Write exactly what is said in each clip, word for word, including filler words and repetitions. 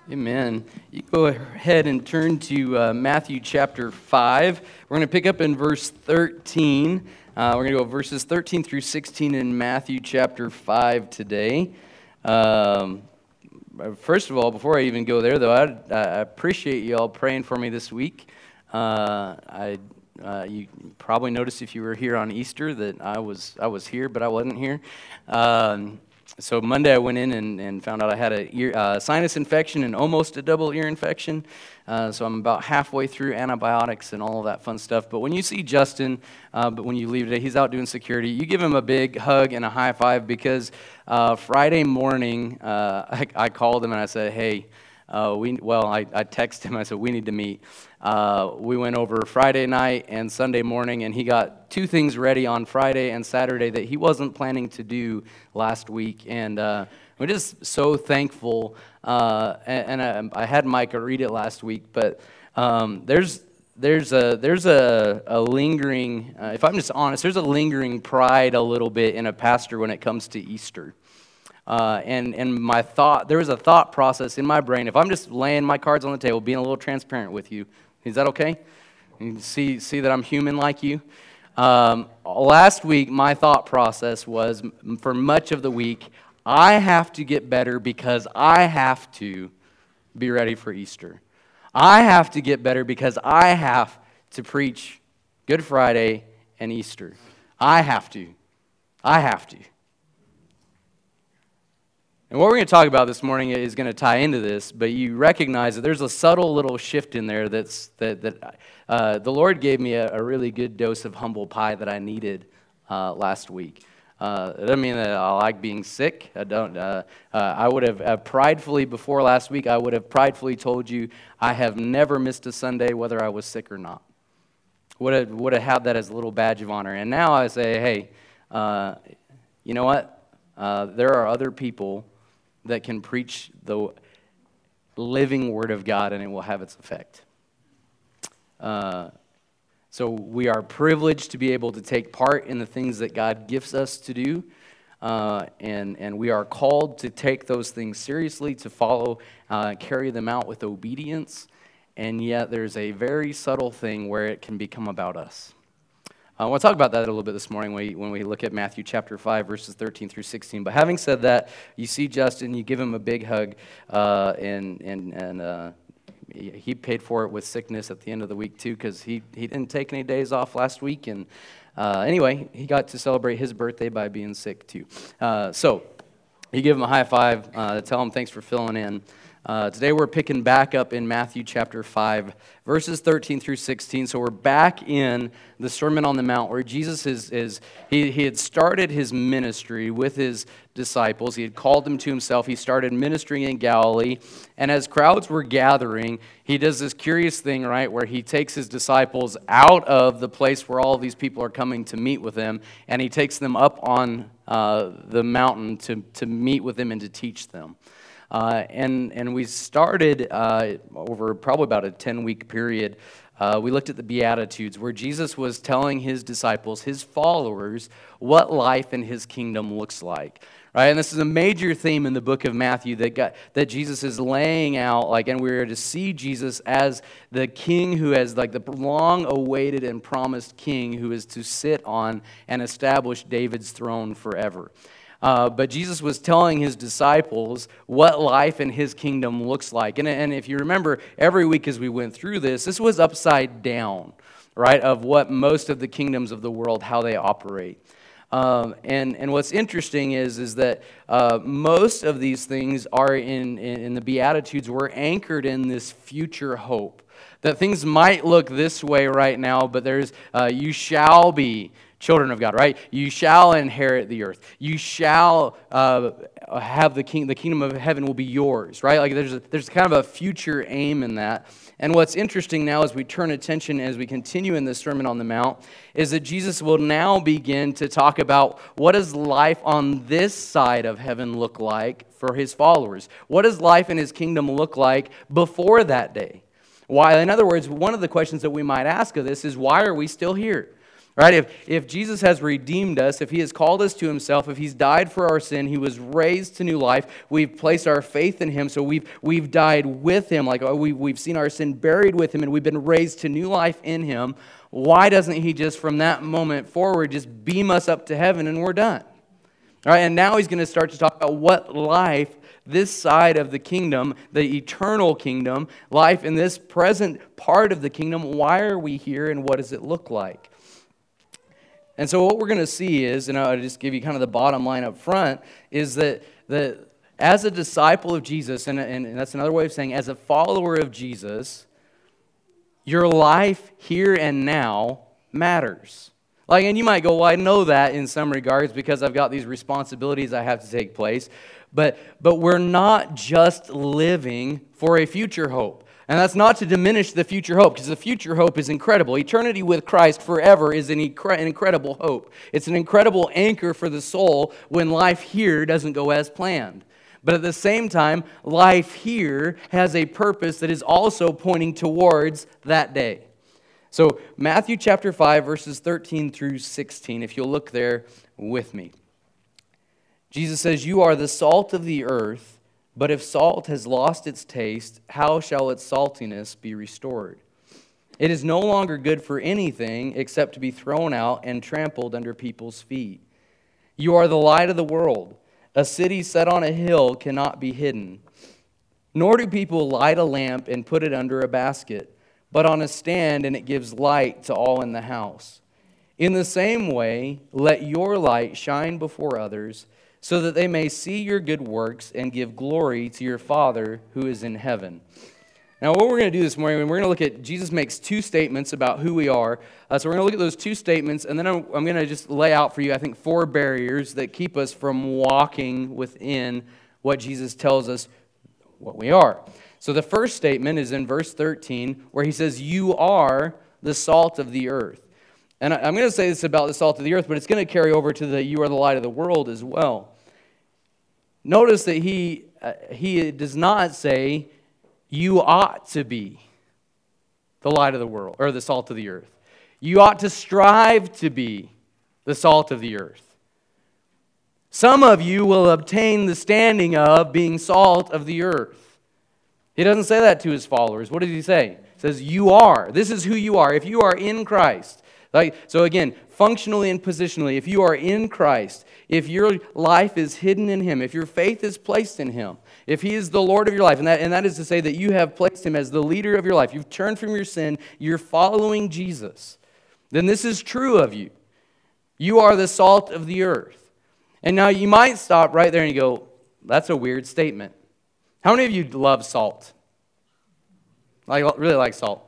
Amen. You go ahead and turn to uh, Matthew chapter five. We're going to pick up in verse thirteen. Uh, we're going to go verses thirteen through sixteen in Matthew chapter five today. Um, first of all, before I even go there, though, I, I appreciate you all praying for me this week. Uh, I uh, you probably noticed if you were here on Easter that I was I was here, but I wasn't here. Um, So Monday I went in and, and found out I had a ear, uh, sinus infection and almost a double ear infection. Uh, so I'm about halfway through antibiotics and all of that fun stuff. But when you see Justin, uh, but when you leave today, he's out doing security, you give him a big hug and a high five because uh, Friday morning uh, I, I called him and I said, hey, uh, we well, I, I texted him, I said, we need to meet. Uh, we went over Friday night and Sunday morning, and he got two things ready on Friday and Saturday that he wasn't planning to do last week. And uh, we're just so thankful. Uh, and and I, I had Micah read it last week, but um, there's there's a there's a, a lingering, uh, if I'm just honest, there's a lingering pride a little bit in a pastor when it comes to Easter. Uh, and and my thought, there was a thought process in my brain. If I'm just laying my cards on the table, being a little transparent with you, is that okay? You see see that I'm human like you. Um, last week, my thought process was, for much of the week, I have to get better because I have to be ready for Easter. I have to get better because I have to preach Good Friday and Easter. I have to. I have to. And what we're going to talk about this morning is going to tie into this, but you recognize that there's a subtle little shift in there that's that that uh, the Lord gave me a, a really good dose of humble pie that I needed uh, last week. Uh, it doesn't mean that I like being sick. I don't. Uh, uh, I would have uh, pridefully before last week. I would have pridefully told you I have never missed a Sunday, whether I was sick or not. Would have would have had that as a little badge of honor. And now I say, hey, uh, you know what? Uh, there are other people that can preach the living Word of God, and it will have its effect. Uh, so we are privileged to be able to take part in the things that God gifts us to do, uh, and, and we are called to take those things seriously, to follow, uh, carry them out with obedience, and yet there's a very subtle thing where it can become about us. I want to talk about that a little bit this morning when we, when we look at Matthew chapter five, verses thirteen through sixteen. But having said that, you see Justin, you give him a big hug, uh, and and and uh, he paid for it with sickness at the end of the week too, because he, he didn't take any days off last week. And uh, anyway, he got to celebrate his birthday by being sick too. Uh, so you give him a high five, uh, tell him thanks for filling in. Uh, today we're picking back up in Matthew chapter five, verses thirteen through sixteen. So we're back in the Sermon on the Mount where Jesus is, is he, he had started his ministry with his disciples. He had called them to himself. He started ministering in Galilee. And as crowds were gathering, he does this curious thing, right, where he takes his disciples out of the place where all of these people are coming to meet with him, and he takes them up on uh, the mountain to, to meet with them and to teach them. Uh, and and we started uh, over probably about a ten-week period. Uh, we looked at the Beatitudes, where Jesus was telling his disciples, his followers, what life in his kingdom looks like. Right, and this is a major theme in the book of Matthew that got, that Jesus is laying out, like, and we're to see Jesus as the King who has, like, the long-awaited and promised King who is to sit on and establish David's throne forever. Uh, but Jesus was telling his disciples what life in his kingdom looks like. And, and if you remember, every week as we went through this, this was upside down, right, of what most of the kingdoms of the world, how they operate. Um, and, and what's interesting is, is that uh, most of these things are in, in, in the Beatitudes were anchored in this future hope. That things might look this way right now, but there's, uh, you shall be children of God, right? You shall inherit the earth. You shall uh, have the king. The kingdom of heaven will be yours, right? Like there's a, there's kind of a future aim in that. And what's interesting now as we turn attention, as we continue in the Sermon on the Mount, is that Jesus will now begin to talk about what does life on this side of heaven look like for his followers? What does life in his kingdom look like before that day? Why? In other words, one of the questions that we might ask of this is, why are we still here? Right? If, if Jesus has redeemed us, if he has called us to himself, if he's died for our sin, he was raised to new life, we've placed our faith in him, so we've, we've died with him, like we, we've seen our sin buried with him, and we've been raised to new life in him, why doesn't he just from that moment forward just beam us up to heaven and we're done? All right, and now he's going to start to talk about what life this side of the kingdom, the eternal kingdom, life in this present part of the kingdom, why are we here and what does it look like? And so what we're going to see is, and I'll just give you kind of the bottom line up front, is that, that as a disciple of Jesus, and, and that's another way of saying as a follower of Jesus, your life here and now matters. Like, and you might go, well, I know that in some regards because I've got these responsibilities I have to take place. But, but we're not just living for a future hope. And that's not to diminish the future hope, because the future hope is incredible. Eternity with Christ forever is an, incre- an incredible hope. It's an incredible anchor for the soul when life here doesn't go as planned. But at the same time, life here has a purpose that is also pointing towards that day. So Matthew chapter five, verses thirteen through sixteen, if you'll look there with me. Jesus says, "You are the salt of the earth, but if salt has lost its taste, how shall its saltiness be restored? It is no longer good for anything except to be thrown out and trampled under people's feet. You are the light of the world. A city set on a hill cannot be hidden. Nor do people light a lamp and put it under a basket, but on a stand, and it gives light to all in the house. In the same way, let your light shine before others, so that they may see your good works and give glory to your Father who is in heaven." Now, what we're going to do this morning, we're going to look at, Jesus makes two statements about who we are. Uh, so we're going to look at those two statements, and then I'm, I'm going to just lay out for you, I think, four barriers that keep us from walking within what Jesus tells us what we are. So the first statement is in verse thirteen, where he says, "You are the salt of the earth." And I'm going to say this about the salt of the earth, but it's going to carry over to the "you are the light of the world" as well. Notice that he uh, he does not say, "You ought to be the light of the world," or the salt of the earth. You ought to strive to be the salt of the earth. Some of you will obtain the standing of being salt of the earth. He doesn't say that to his followers. What does he say? He says, "You are. This is who you are. If you are in Christ." Like, so again, functionally and positionally, if you are in Christ, if your life is hidden in him, if your faith is placed in him, if he is the Lord of your life, and that, and that is to say that you have placed him as the leader of your life, you've turned from your sin, you're following Jesus, then this is true of you. You are the salt of the earth. And now you might stop right there and you go, that's a weird statement. How many of you love salt? Like, really like salt?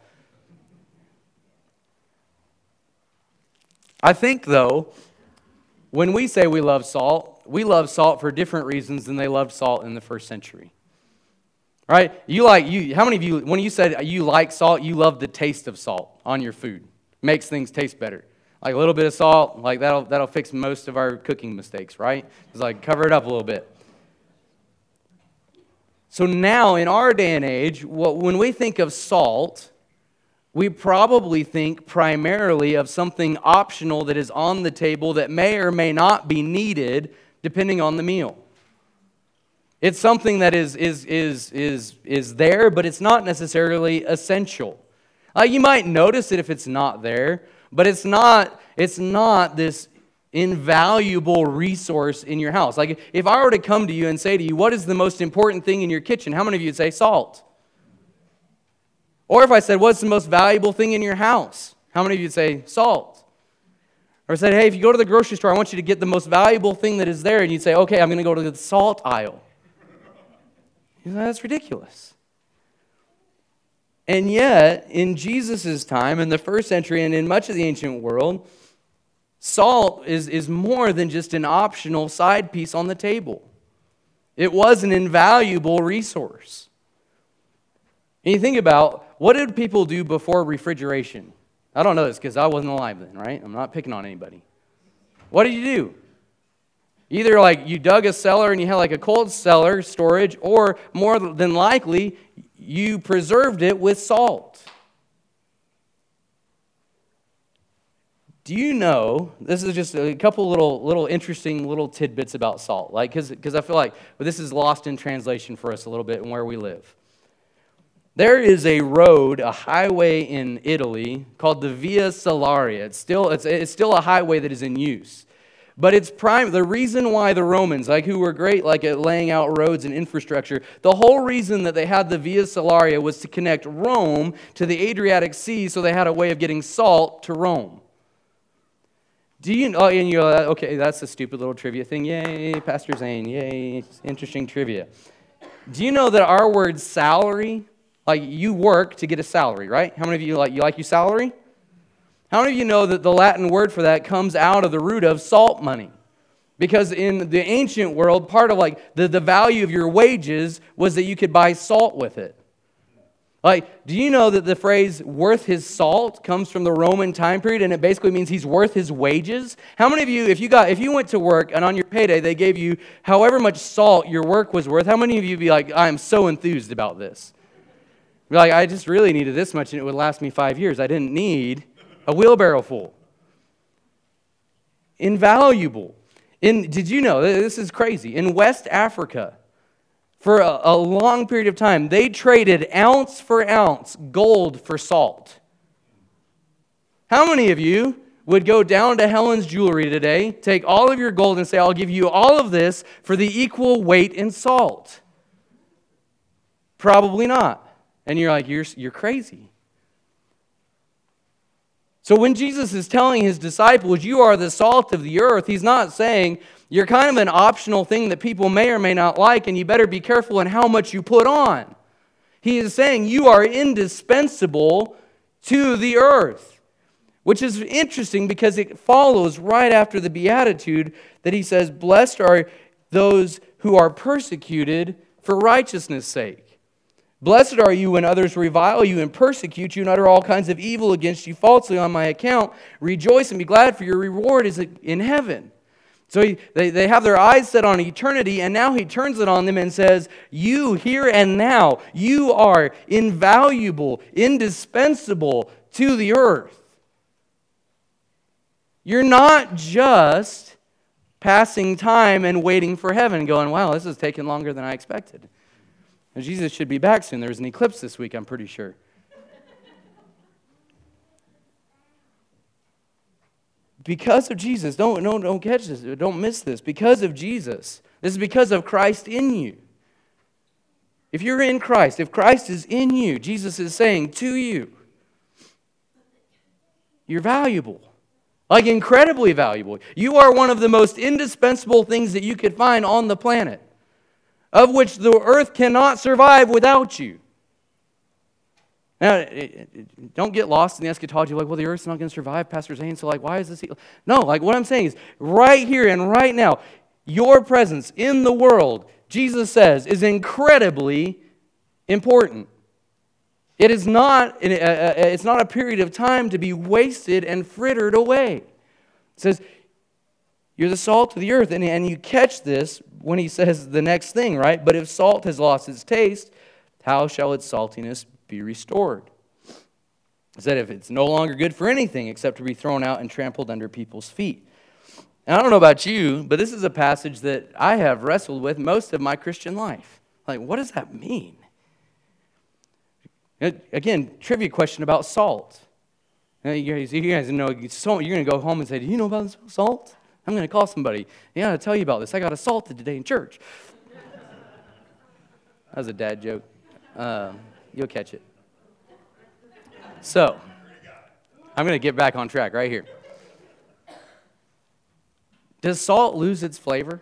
I think, though, when we say we love salt, we love salt for different reasons than they loved salt in the first century. Right? You like you. How many of you, when you said you like salt, you love the taste of salt on your food? Makes things taste better. Like a little bit of salt, like that'll that'll fix most of our cooking mistakes, right? It's like cover it up a little bit. So now, in our day and age, when we think of salt, we probably think primarily of something optional that is on the table that may or may not be needed depending on the meal. It's something that is is is is is there, but it's not necessarily essential. Uh, you might notice it if it's not there, but it's not it's not this invaluable resource in your house. Like if I were to come to you and say to you, "What is the most important thing in your kitchen?" How many of you would say salt? Or if I said, "What's the most valuable thing in your house?" How many of you would say salt? Or I said, "Hey, if you go to the grocery store, I want you to get the most valuable thing that is there." And you'd say, "Okay, I'm going to go to the salt aisle." You know, that's ridiculous. And yet, in Jesus' time, in the first century, and in much of the ancient world, salt is, is more than just an optional side piece on the table. It was an invaluable resource. And you think about, what did people do before refrigeration? I don't know this because I wasn't alive then, right? I'm not picking on anybody. What did you do? Either like you dug a cellar and you had like a cold cellar storage, or more than likely, you preserved it with salt. Do you know, this is just a couple little little interesting little tidbits about salt, like because because I feel like well, this is lost in translation for us a little bit in where we live. There is a road, a highway in Italy called the Via Salaria. It's still it's it's still a highway that is in use. But it's prime the reason why the Romans, like who were great like at laying out roads and infrastructure, the whole reason that they had the Via Salaria was to connect Rome to the Adriatic Sea, so they had a way of getting salt to Rome. Do you know, and you're like, okay, that's a stupid little trivia thing. Yay, Pastor Zane, yay, interesting trivia. Do you know that our word salary, like you work to get a salary, right? How many of you like you like your salary? How many of you know that the Latin word for that comes out of the root of salt money? Because in the ancient world, part of like the, the value of your wages was that you could buy salt with it. Like, do you know that the phrase worth his salt comes from the Roman time period, and it basically means he's worth his wages? How many of you, if you got if you went to work and on your payday they gave you however much salt your work was worth, how many of you would be like, I am so enthused about this? You're like, I just really needed this much and it would last me five years. I didn't need a wheelbarrow full. Invaluable. In, did you know, this is crazy, in West Africa, for a, a long period of time, they traded ounce for ounce gold for salt. How many of you would go down to Helen's Jewelry today, take all of your gold and say, I'll give you all of this for the equal weight in salt? Probably not. And you're like, you're, you're crazy. So when Jesus is telling his disciples, you are the salt of the earth, he's not saying you're kind of an optional thing that people may or may not like, and you better be careful in how much you put on. He is saying you are indispensable to the earth, which is interesting because it follows right after the Beatitude that he says, blessed are those who are persecuted for righteousness' sake. Blessed are you when others revile you and persecute you and utter all kinds of evil against you falsely on my account. Rejoice and be glad, for your reward is in heaven. So he, they, they have their eyes set on eternity, and now he turns it on them and says, you here and now, you are invaluable, indispensable to the earth. You're not just passing time and waiting for heaven, going, wow, this is taking longer than I expected. And Jesus should be back soon. There's an eclipse this week, I'm pretty sure. Because of Jesus, don't, don't, don't catch this, don't miss this. Because of Jesus, this is because of Christ in you. If you're in Christ, if Christ is in you, Jesus is saying to you, you're valuable. Like incredibly valuable. You are one of the most indispensable things that you could find on the planet, of which the earth cannot survive without you. Now, don't get lost in the eschatology like, well, the earth's not going to survive, Pastor Zane, so like, why is this? No, like what I'm saying is, right here and right now, your presence in the world, Jesus says, is incredibly important. It is not, it's not a period of time to be wasted and frittered away. It says, you're the salt of the earth, and, and you catch this when he says the next thing, right? But if salt has lost its taste, how shall its saltiness be restored? He said, if it's no longer good for anything except to be thrown out and trampled under people's feet. And I don't know about you, but this is a passage that I have wrestled with most of my Christian life. Like, what does that mean? Again, trivia question about salt. You guys, you guys know, you're going to go home and say, do you know about salt? I'm going to call somebody. Yeah, I'll tell you about this. I got assaulted today in church. That was a dad joke. Um, you'll catch it. So, I'm going to get back on track right here. Does salt lose its flavor?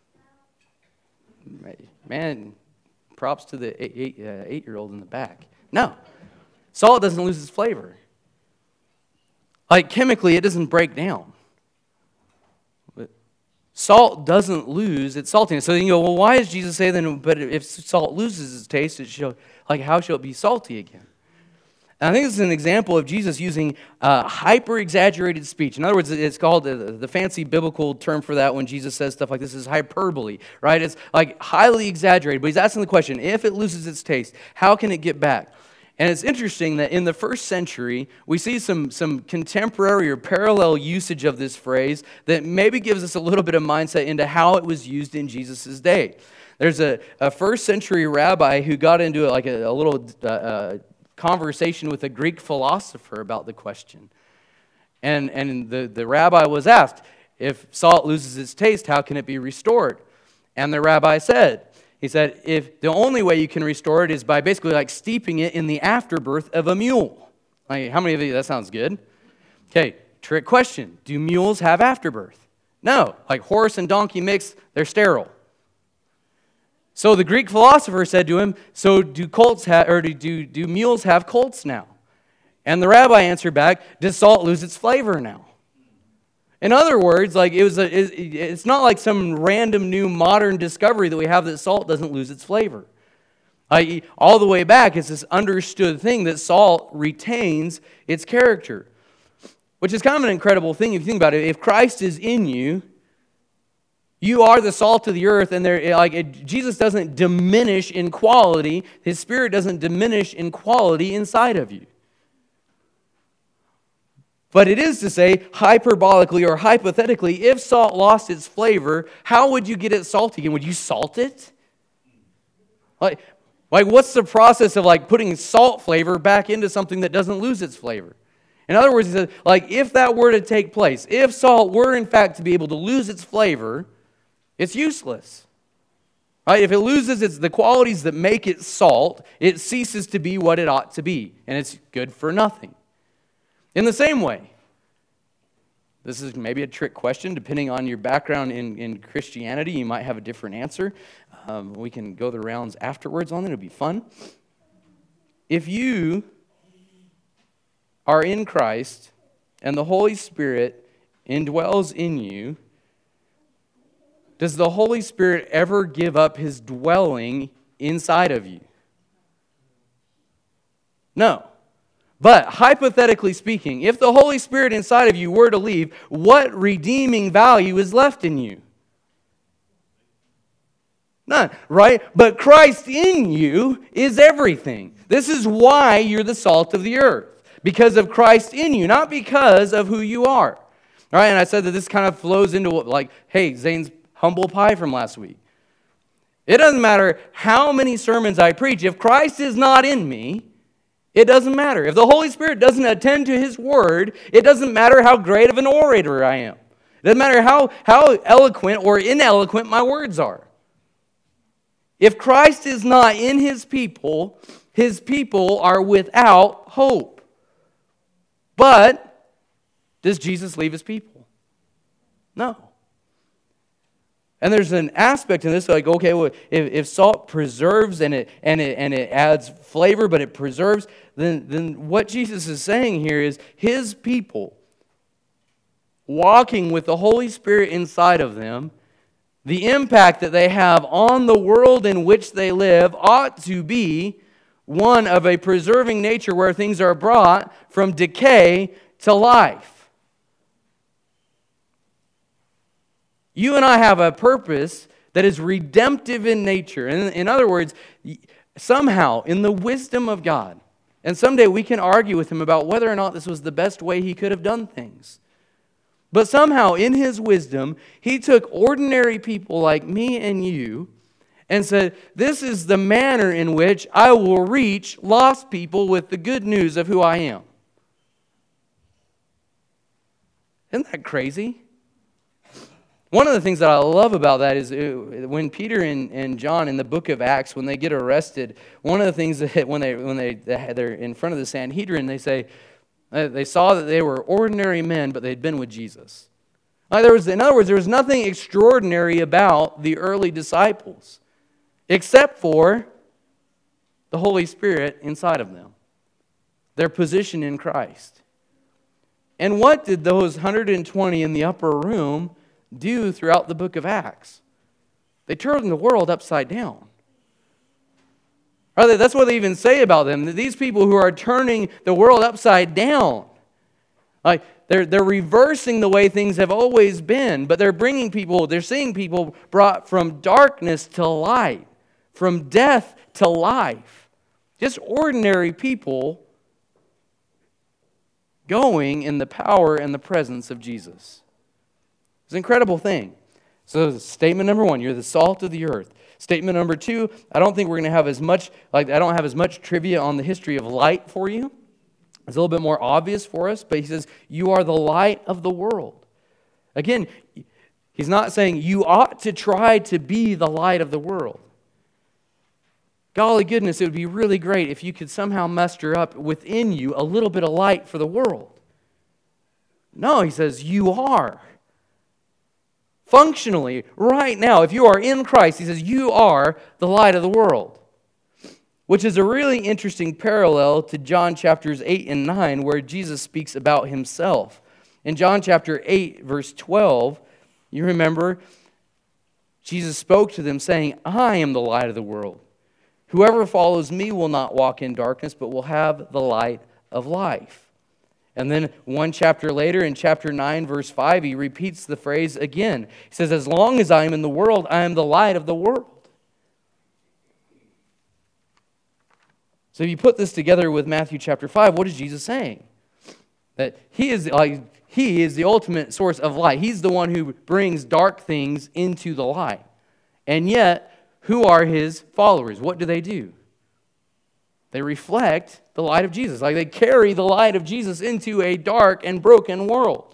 Man, props to the eight, eight, uh, eight-year-old in the back. No. Salt doesn't lose its flavor. Like chemically, it doesn't break down. But salt doesn't lose its saltiness. So you go, well, why does Jesus say then, but if salt loses its taste, it shall, like how shall it be salty again? And I think this is an example of Jesus using uh, hyper-exaggerated speech. In other words, it's called, uh, the fancy biblical term for that when Jesus says stuff like this is hyperbole, right? It's like highly exaggerated, but he's asking the question, if it loses its taste, how can it get back? And it's interesting that in the first century, we see some, some contemporary or parallel usage of this phrase that maybe gives us a little bit of mindset into how it was used in Jesus' day. There's a, a first century rabbi who got into like a, a little uh, uh, conversation with a Greek philosopher about the question. And, and the, the rabbi was asked, if salt loses its taste, how can it be restored? And the rabbi said, He said, if the only way you can restore it is by basically like steeping it in the afterbirth of a mule. Like, how many of you, that sounds good? Okay, trick question. Do mules have afterbirth? No. Like horse and donkey mix, they're sterile. So the Greek philosopher said to him, so do colts have, or do, do mules have colts now? And the rabbi answered back, does salt lose its flavor now? In other words, like it was a, it's not like some random new modern discovery that we have that salt doesn't lose its flavor. Like, all the way back, it's this understood thing that salt retains its character, which is kind of an incredible thing if you think about it. If Christ is in you, you are the salt of the earth, and there, like it, Jesus doesn't diminish in quality. His Spirit doesn't diminish in quality inside of you. But it is to say, hyperbolically or hypothetically, if salt lost its flavor, how would you get it salty again? Would you salt it? Like, like what's the process of like putting salt flavor back into something that doesn't lose its flavor? In other words, he said, like if that were to take place, if salt were in fact to be able to lose its flavor, it's useless. Right? If it loses its the qualities that make it salt, it ceases to be what it ought to be, and it's good for nothing. In the same way, this is maybe a trick question. Depending on your background in, in Christianity, you might have a different answer. Um, we can go the rounds afterwards on it. It'll be fun. If you are in Christ and the Holy Spirit indwells in you, does the Holy Spirit ever give up His dwelling inside of you? No. But hypothetically speaking, if the Holy Spirit inside of you were to leave, what redeeming value is left in you? None, right? But Christ in you is everything. This is why you're the salt of the earth. Because of Christ in you, not because of who you are. All right, and I said that this kind of flows into what, like, hey, Zane's humble pie from last week. It doesn't matter how many sermons I preach. If Christ is not in me, it doesn't matter. If the Holy Spirit doesn't attend to His word, it doesn't matter how great of an orator I am. It doesn't matter how, how eloquent or ineloquent my words are. If Christ is not in His people, His people are without hope. But does Jesus leave His people? No. And there's an aspect in this, like, okay, well, if, if salt preserves and it and it and it adds flavor, but it preserves, then, then what Jesus is saying here is His people walking with the Holy Spirit inside of them, the impact that they have on the world in which they live ought to be one of a preserving nature where things are brought from decay to life. You and I have a purpose that is redemptive in nature. In, in other words, somehow, in the wisdom of God, and someday we can argue with Him about whether or not this was the best way He could have done things. But somehow, in His wisdom, He took ordinary people like me and you and said, this is the manner in which I will reach lost people with the good news of who I am. Isn't that crazy? One of the things that I love about that is when Peter and, and John in the book of Acts, when they get arrested, one of the things that when they when they they're in front of the Sanhedrin, they say they saw that they were ordinary men, but they'd been with Jesus. There was, in other words, there was nothing extraordinary about the early disciples, except for the Holy Spirit inside of them, their position in Christ. And what did those one hundred twenty in the upper room do throughout the book of Acts? They turned the world upside down. Right? That's what they even say about them. These people who are turning the world upside down, like they're they're reversing the way things have always been, but they're bringing people, they're seeing people brought from darkness to light, from death to life. Just ordinary people going in the power and the presence of Jesus. It's an incredible thing. So statement number one, you're the salt of the earth. Statement number two, I don't think we're going to have as much, like I don't have as much trivia on the history of light for you. It's a little bit more obvious for us, but he says, you are the light of the world. Again, he's not saying you ought to try to be the light of the world. Golly goodness, it would be really great if you could somehow muster up within you a little bit of light for the world. No, he says, you are. Functionally, right now, if you are in Christ, he says, you are the light of the world. Which is a really interesting parallel to John chapters eight and nine, where Jesus speaks about himself. In John chapter eight, verse twelve, you remember, Jesus spoke to them saying, I am the light of the world. Whoever follows me will not walk in darkness, but will have the light of life. And then one chapter later, in chapter nine, verse five, he repeats the phrase again. He says, as long as I am in the world, I am the light of the world. So if you put this together with Matthew chapter five, what is Jesus saying? That he is like he is the ultimate source of light. He's the one who brings dark things into the light. And yet, who are his followers? What do they do? They reflect the light of Jesus. Like they carry the light of Jesus into a dark and broken world.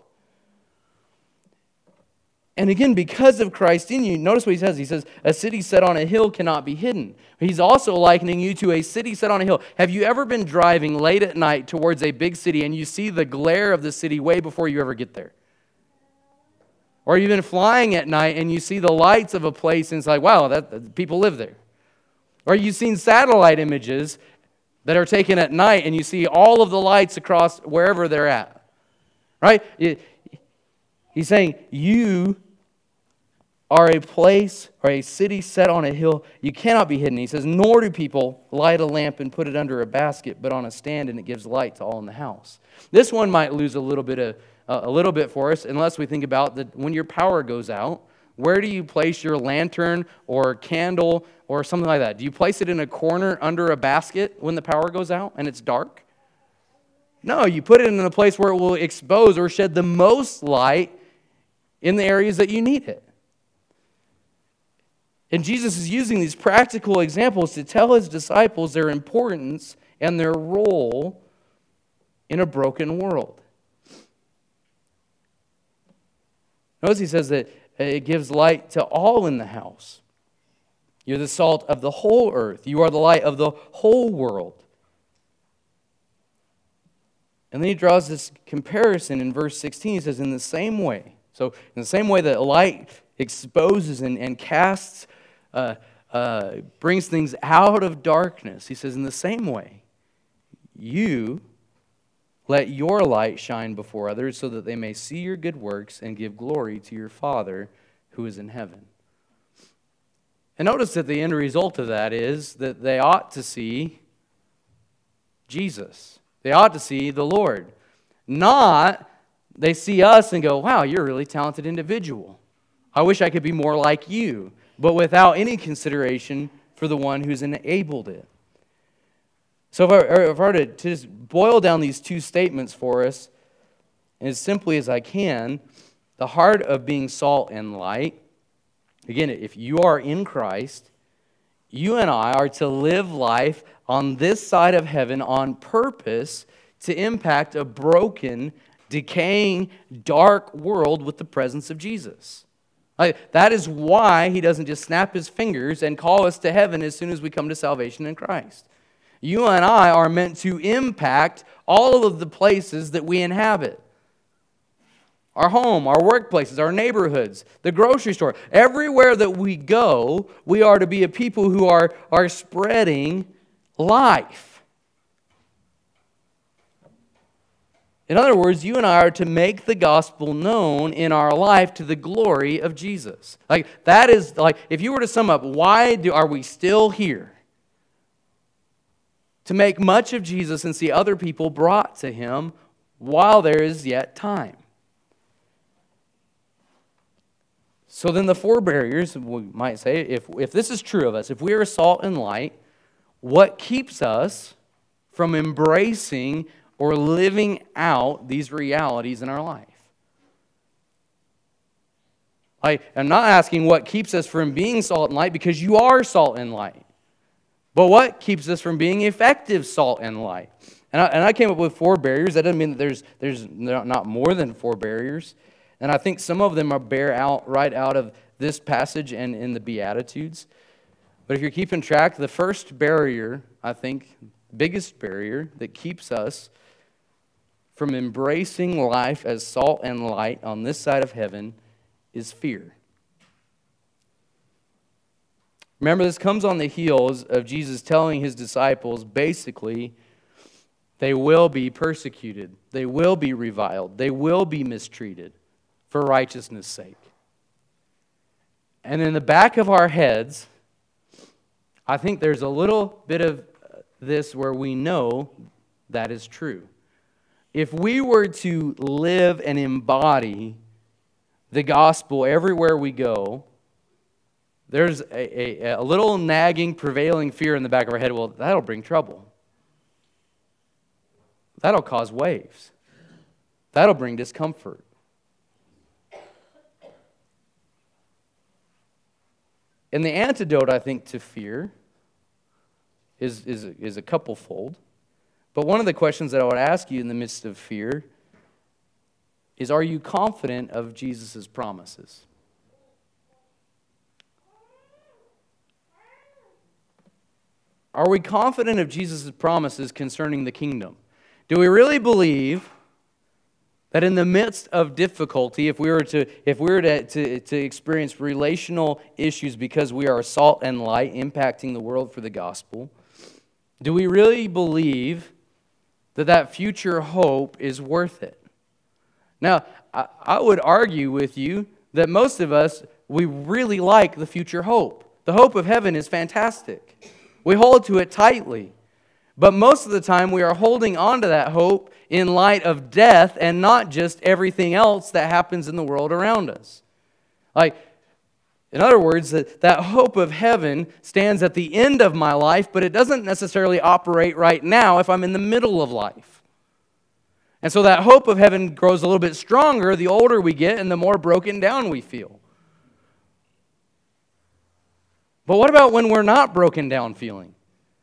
And again, because of Christ in you, notice what he says. He says, a city set on a hill cannot be hidden. He's also likening you to a city set on a hill. Have you ever been driving late at night towards a big city and you see the glare of the city way before you ever get there? Or you've been flying at night and you see the lights of a place and it's like, wow, that, that people live there. Or you've seen satellite images that are taken at night and you see all of the lights across wherever they're at. Right? It, he's saying, you are a place or a city set on a hill. You cannot be hidden. He says, nor do people light a lamp and put it under a basket, but on a stand, and it gives light to all in the house. This one might lose a little bit of uh, a little bit for us, unless we think about that when your power goes out, where do you place your lantern or candle or something like that? Do you place it in a corner under a basket when the power goes out and it's dark? No, you put it in a place where it will expose or shed the most light in the areas that you need it. And Jesus is using these practical examples to tell his disciples their importance and their role in a broken world. Notice he says that it gives light to all in the house. You're the salt of the whole earth. You are the light of the whole world. And then he draws this comparison in verse sixteen. He says, in the same way, so in the same way that light exposes and, and casts, uh, uh, brings things out of darkness, he says, in the same way, you let your light shine before others so that they may see your good works and give glory to your Father who is in heaven. And notice that the end result of that is that they ought to see Jesus. They ought to see the Lord. Not they see us and go, wow, you're a really talented individual. I wish I could be more like you. But without any consideration for the one who's enabled it. So if I, if I were to, to just boil down these two statements for us as simply as I can, the heart of being salt and light, again, if you are in Christ, you and I are to live life on this side of heaven on purpose to impact a broken, decaying, dark world with the presence of Jesus. Like, that is why he doesn't just snap his fingers and call us to heaven as soon as we come to salvation in Christ. You and I are meant to impact all of the places that we inhabit. Our home, our workplaces, our neighborhoods, the grocery store. Everywhere that we go, we are to be a people who are, are spreading life. In other words, you and I are to make the gospel known in our life to the glory of Jesus. Like that is like if you were to sum up, why do are we still here? To make much of Jesus and see other people brought to him while there is yet time. So then the four barriers, we might say, if, if this is true of us, if we are salt and light, what keeps us from embracing or living out these realities in our life? I, I'm not asking what keeps us from being salt and light, because you are salt and light. But what keeps us from being effective salt and light? And I, and I came up with four barriers. That doesn't mean that there's, there's not more than four barriers. And I think some of them are bear out right out of this passage and in the Beatitudes. But if you're keeping track, the first barrier, I think, biggest barrier that keeps us from embracing life as salt and light on this side of heaven is fear. Remember, this comes on the heels of Jesus telling his disciples, basically, they will be persecuted, they will be reviled, they will be mistreated for righteousness' sake. And in the back of our heads, I think there's a little bit of this where we know that is true. If we were to live and embody the gospel everywhere we go, there's a, a, a little nagging, prevailing fear in the back of our head. Well, that'll bring trouble. That'll cause waves. That'll bring discomfort. And the antidote, I think, to fear is, is, is a couple-fold. But one of the questions that I would ask you in the midst of fear is, are you confident of Jesus' promises? Are we confident of Jesus' promises concerning the kingdom? Do we really believe that in the midst of difficulty, if we were to if we were to, to, to experience relational issues because we are salt and light impacting the world for the gospel, do we really believe that that future hope is worth it? Now, I, I would argue with you that most of us, we really like the future hope. The hope of heaven is fantastic. We hold to it tightly. But most of the time, we are holding on to that hope in light of death and not just everything else that happens in the world around us. Like, in other words, that, that hope of heaven stands at the end of my life, but it doesn't necessarily operate right now if I'm in the middle of life. And so that hope of heaven grows a little bit stronger the older we get and the more broken down we feel. But what about when we're not broken down feeling?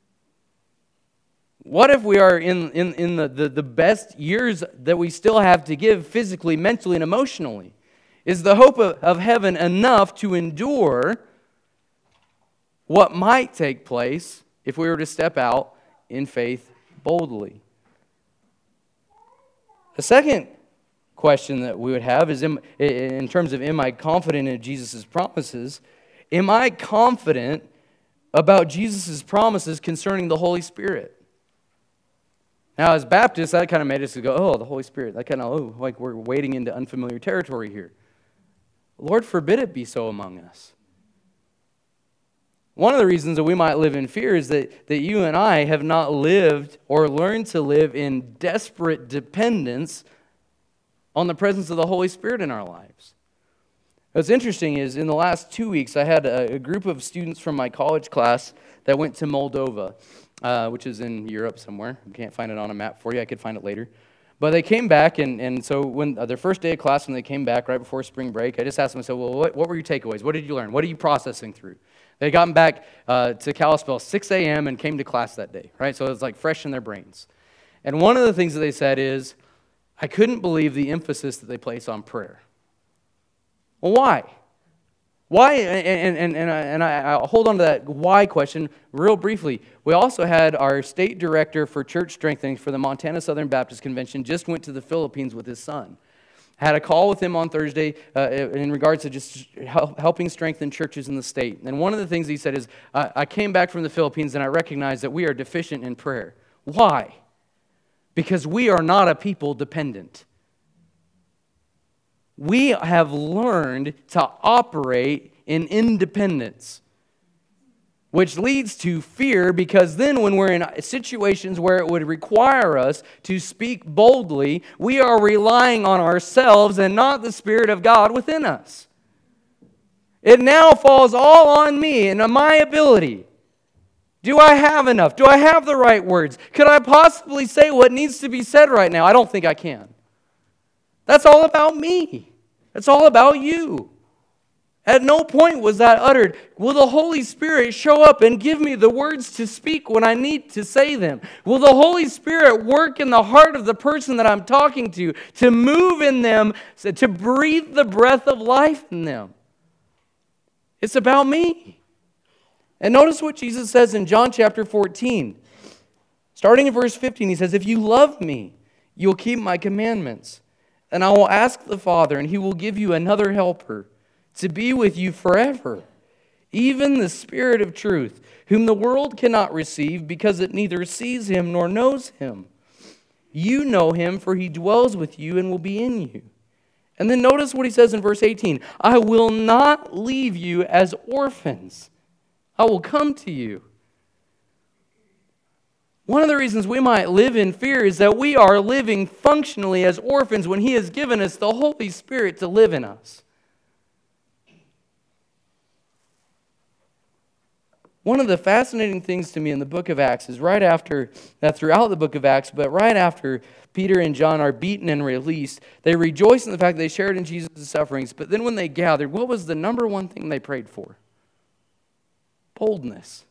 What if we are in, in, in the, the, the best years that we still have to give physically, mentally, and emotionally? Is the hope of, of heaven enough to endure what might take place if we were to step out in faith boldly? The second question that we would have is, in, in terms of, am I confident in Jesus' promises? Am I confident about Jesus' promises concerning the Holy Spirit? Now, as Baptists, that kind of made us go, oh, the Holy Spirit. That kind of, oh, like we're wading into unfamiliar territory here. Lord forbid it be so among us. One of the reasons that we might live in fear is that, that you and I have not lived or learned to live in desperate dependence on the presence of the Holy Spirit in our lives. What's interesting is in the last two weeks, I had a, a group of students from my college class that went to Moldova, uh, which is in Europe somewhere. I can't find it on a map for you. I could find it later. But they came back, and, and so when uh, their first day of class, when they came back right before spring break, I just asked them, I said, well, what, what were your takeaways? What did you learn? What are you processing through? They got back uh, to Kalispell six a.m. and came to class that day, right? So it was like fresh in their brains. And one of the things that they said is, I couldn't believe the emphasis that they place on prayer. Well, why? Why? And, and, and, I, and I, I'll hold on to that why question real briefly. We also had our state director for church strengthening for the Montana Southern Baptist Convention just went to the Philippines with his son. Had a call with him on Thursday uh, in regards to just help, helping strengthen churches in the state. And one of the things he said is, I, I came back from the Philippines and I recognize that we are deficient in prayer. Why? Because we are not a people dependent. We have learned to operate in independence, which leads to fear, because then when we're in situations where it would require us to speak boldly, we are relying on ourselves and not the Spirit of God within us. It now falls all on me and on my ability Do I have enough? Do I have the right words? Could I possibly say what needs to be said right now? I don't think I can. That's all about me. It's all about you. At no point was that uttered. Will the Holy Spirit show up and give me the words to speak when I need to say them? Will the Holy Spirit work in the heart of the person that I'm talking to, to move in them, to breathe the breath of life in them? It's about me. And notice what Jesus says in John chapter fourteen. Starting in verse fifteen, he says, "If you love me, you'll keep my commandments. And I will ask the Father, and he will give you another helper to be with you forever, even the Spirit of truth, whom the world cannot receive because it neither sees him nor knows him. You know him, for he dwells with you and will be in you." And then notice what he says in verse eighteen. "I will not leave you as orphans. I will come to you." One of the reasons we might live in fear is that we are living functionally as orphans when he has given us the Holy Spirit to live in us. One of the fascinating things to me in the book of Acts is right after, that throughout the book of Acts, but right after Peter and John are beaten and released, they rejoice in the fact that they shared in Jesus' sufferings, but then when they gathered, what was the number one thing they prayed for? Boldness.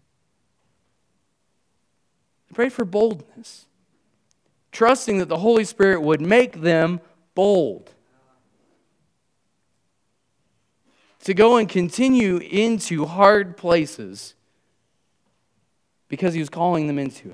They prayed for boldness, trusting that the Holy Spirit would make them bold to go and continue into hard places because he was calling them into it.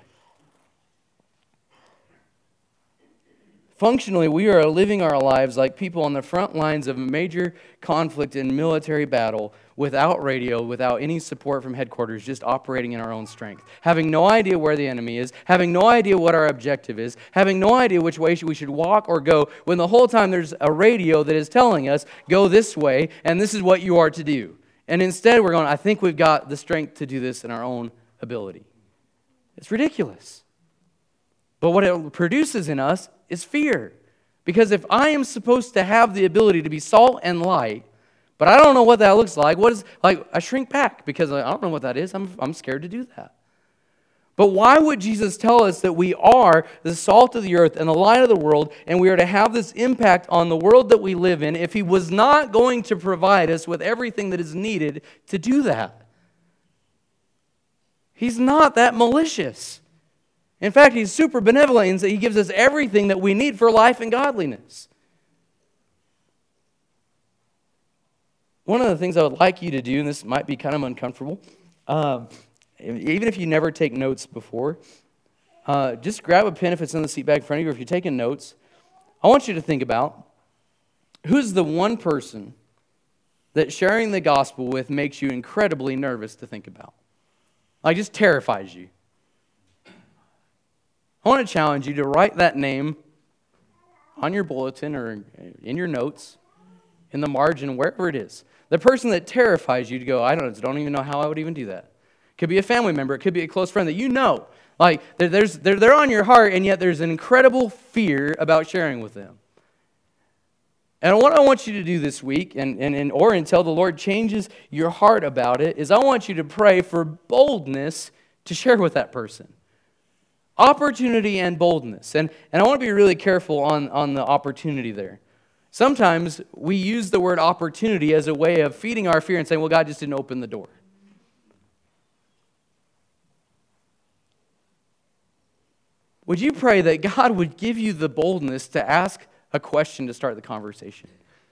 Functionally, we are living our lives like people on the front lines of a major conflict and military battle without radio, without any support from headquarters, just operating in our own strength. Having no idea where the enemy is, having no idea what our objective is, having no idea which way we should walk or go, when the whole time there's a radio that is telling us, go this way, and this is what you are to do. And instead we're going, I think we've got the strength to do this in our own ability. It's ridiculous. But what it produces in us is fear. Because if I am supposed to have the ability to be salt and light, but I don't know what that looks like, what is, like, I shrink back because I don't know what that is. I'm, I'm scared to do that. But why would Jesus tell us that we are the salt of the earth and the light of the world, and we are to have this impact on the world that we live in, if he was not going to provide us with everything that is needed to do that? He's not that malicious. In fact, he's super benevolent in that he gives us everything that we need for life and godliness. One of the things I would like you to do, and this might be kind of uncomfortable, uh, even if you never take notes before, uh, just grab a pen if it's in the seat back in front of you, or if you're taking notes. I want you to think about who's the one person that sharing the gospel with makes you incredibly nervous to think about. Like, just terrifies you. I want to challenge you to write that name on your bulletin or in your notes, in the margin, wherever it is. The person that terrifies you to go, I don't, don't even know how I would even do that. It could be a family member. It could be a close friend that you know. Like, there's, they're, they're on your heart, and yet there's an incredible fear about sharing with them. And what I want you to do this week, and, and, and or until the Lord changes your heart about it, is I want you to pray for boldness to share with that person. Opportunity and boldness. And, and I want to be really careful on, on the opportunity there. Sometimes we use the word opportunity as a way of feeding our fear and saying, well, God just didn't open the door. Would you pray that God would give you the boldness to ask a question to start the conversation?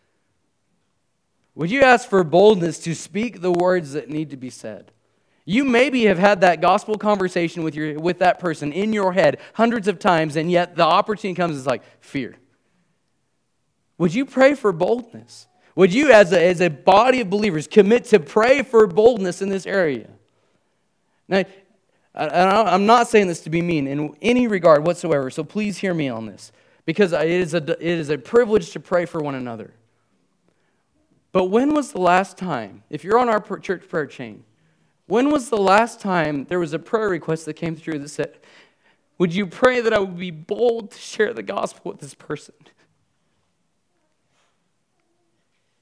Would you ask for boldness to speak the words that need to be said? You maybe have had that gospel conversation with your with that person in your head hundreds of times, and yet the opportunity comes as like fear. Would you pray for boldness? Would you, as a, as a body of believers, commit to pray for boldness in this area? Now, I'm not saying this to be mean in any regard whatsoever, so please hear me on this, because it is a, it is a privilege to pray for one another. But when was the last time, if you're on our church prayer chain, when was the last time there was a prayer request that came through that said, would you pray that I would be bold to share the gospel with this person?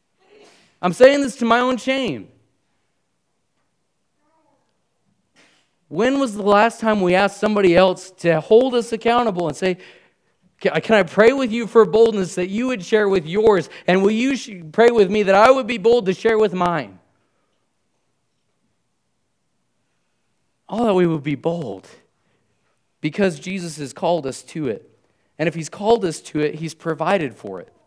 I'm saying this to my own shame. When was the last time we asked somebody else to hold us accountable and say, can I pray with you for boldness that you would share with yours? And will you pray with me that I would be bold to share with mine? All that we would be bold because Jesus has called us to it. And if He's called us to it, He's provided for it.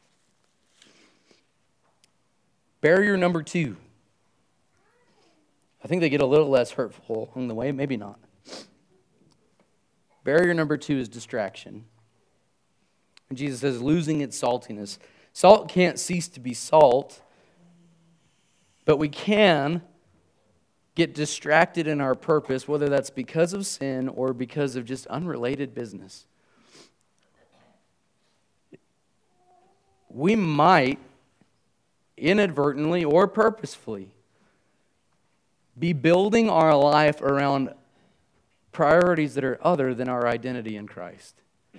Barrier number two. I think they get a little less hurtful along the way, maybe not. Barrier number two is distraction. And Jesus says, losing its saltiness. Salt can't cease to be salt, but we can get distracted in our purpose, whether that's because of sin or because of just unrelated business. We might inadvertently or purposefully be building our life around priorities that are other than our identity in Christ.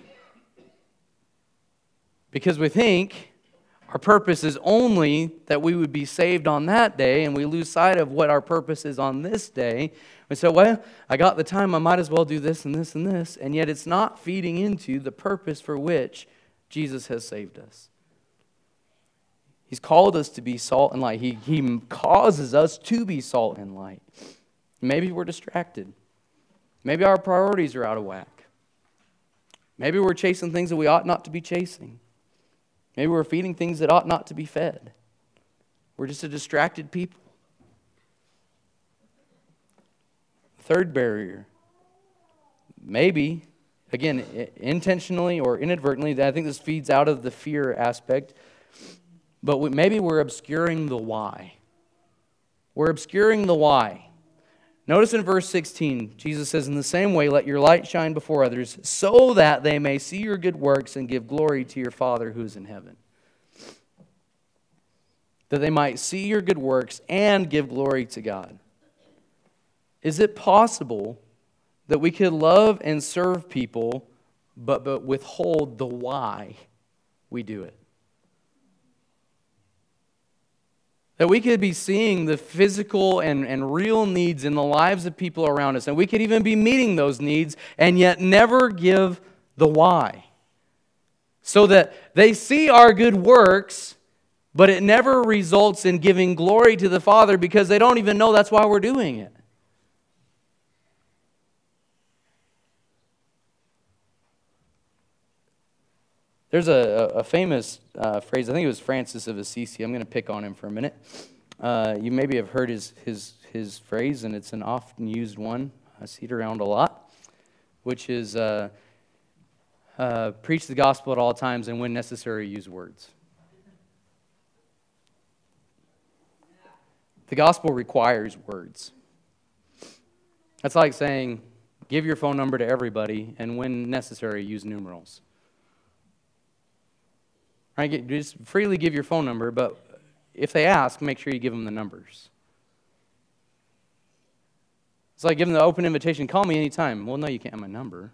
Because we think our purpose is only that we would be saved on that day, and we lose sight of what our purpose is on this day. We say, well, I got the time, I might as well do this and this and this, and yet it's not feeding into the purpose for which Jesus has saved us. He's called us to be salt and light. He, he causes us to be salt and light. Maybe we're distracted. Maybe our priorities are out of whack. Maybe we're chasing things that we ought not to be chasing. Maybe we're feeding things that ought not to be fed. We're just a distracted people. Third barrier. Maybe, again, intentionally or inadvertently, I think this feeds out of the fear aspect, but we, maybe we're obscuring the why. We're obscuring the why. Notice in verse sixteen, Jesus says, in the same way, let your light shine before others, so that they may see your good works and give glory to your Father who is in heaven. That they might see your good works and give glory to God. Is it possible that we could love and serve people, but, but withhold the why we do it? That we could be seeing the physical and, and real needs in the lives of people around us, and we could even be meeting those needs, and yet never give the why. So that they see our good works, but it never results in giving glory to the Father because they don't even know that's why we're doing it. There's a, a famous uh, phrase, I think it was Francis of Assisi. I'm going to pick on him for a minute. Uh, you maybe have heard his, his, his phrase, and it's an often used one. I see it around a lot, which is uh, uh, preach the gospel at all times and when necessary use words. The gospel requires words. That's like saying, give your phone number to everybody and when necessary use numerals. Right? Just freely give your phone number, but if they ask, make sure you give them the numbers. It's like giving the open invitation, call me anytime. Well, no, you can't have my number.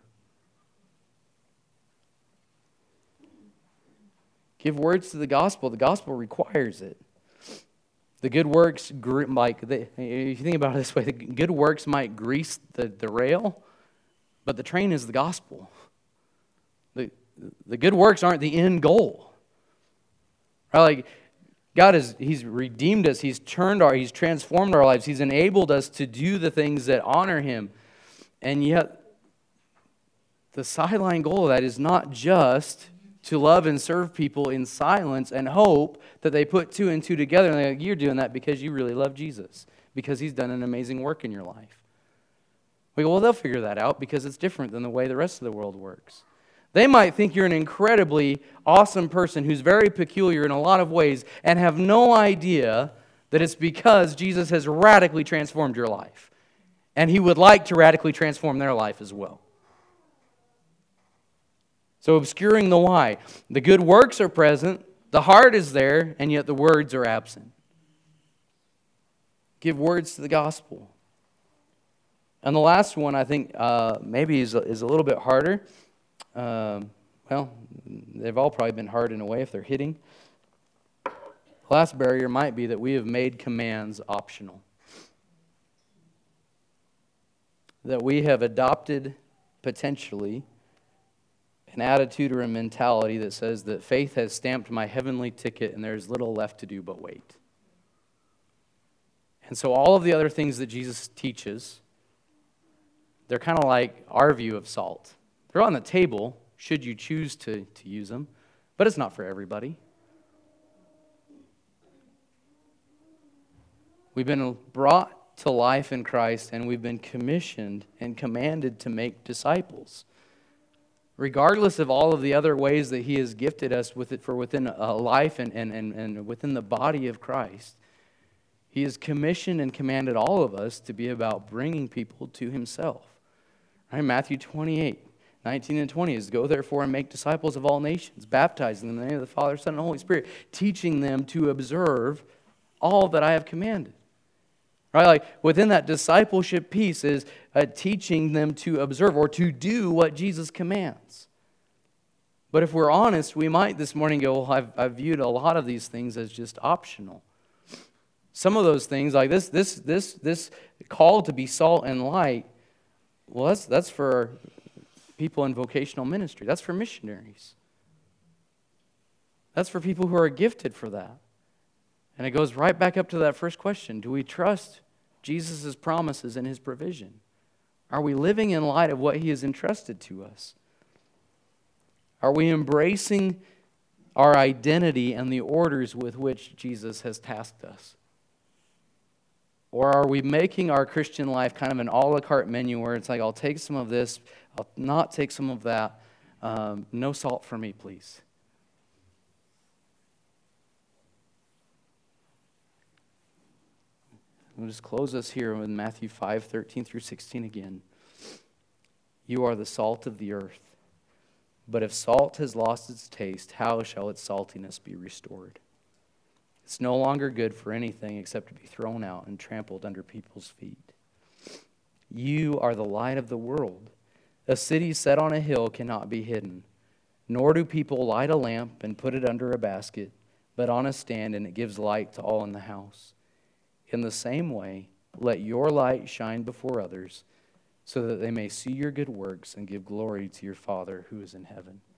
Give words to the gospel. The gospel requires it. The good works, like if you think about it this way, the good works might grease the, the rail, but the train is the gospel. The, the good works aren't the end goal. Right? Like God is, He's redeemed us, He's turned our, He's transformed our lives, He's enabled us to do the things that honor Him. And yet, the sideline goal of that is not just to love and serve people in silence and hope that they put two and two together and they're like, you're doing that because you really love Jesus, because He's done an amazing work in your life. We go, well, they'll figure that out because it's different than the way the rest of the world works. They might think you're an incredibly awesome person who's very peculiar in a lot of ways and have no idea that it's because Jesus has radically transformed your life. And He would like to radically transform their life as well. So obscuring the why. The good works are present, the heart is there, and yet the words are absent. Give words to the gospel. And the last one, I think, uh, maybe is a, is a little bit harder. Um, well, they've all probably been hard in a way if they're hitting. The last barrier might be that we have made commands optional. that we have adopted potentially an attitude or a mentality that says that faith has stamped my heavenly ticket and there's little left to do but wait. And so all of the other things that Jesus teaches, they're kind of like our view of salt. They're on the table, should you choose to, to use them, but it's not for everybody. We've been brought to life in Christ, and we've been commissioned and commanded to make disciples. Regardless of all of the other ways that He has gifted us with it for within a life and, and, and, and within the body of Christ, He has commissioned and commanded all of us to be about bringing people to Himself. Right? Matthew twenty-eight, nineteen and twenty is, "Go therefore and make disciples of all nations, baptizing them in the name of the Father, Son, and Holy Spirit, teaching them to observe all that I have commanded." Right? Like within that discipleship piece is uh, teaching them to observe or to do what Jesus commands. But if we're honest, we might this morning go, well, I've, I've viewed a lot of these things as just optional. Some of those things, like this, this, this, this call to be salt and light, well, that's, that's for people in vocational ministry. That's for missionaries. That's for people who are gifted for that. And it goes right back up to that first question. Do we trust Jesus' promises and His provision? Are we living in light of what He has entrusted to us? Are we embracing our identity and the orders with which Jesus has tasked us? Or are we making our Christian life kind of an a la carte menu where it's like, I'll take some of this, I'll not take some of that. Um, no salt for me, please. We'll just close us here with Matthew five, thirteen through sixteen again. "You are the salt of the earth. But if salt has lost its taste, how shall its saltiness be restored? It's no longer good for anything except to be thrown out and trampled under people's feet. You are the light of the world. A city set on a hill cannot be hidden. Nor do people light a lamp and put it under a basket, but on a stand, and it gives light to all in the house. In the same way, let your light shine before others, so that they may see your good works and give glory to your Father who is in heaven."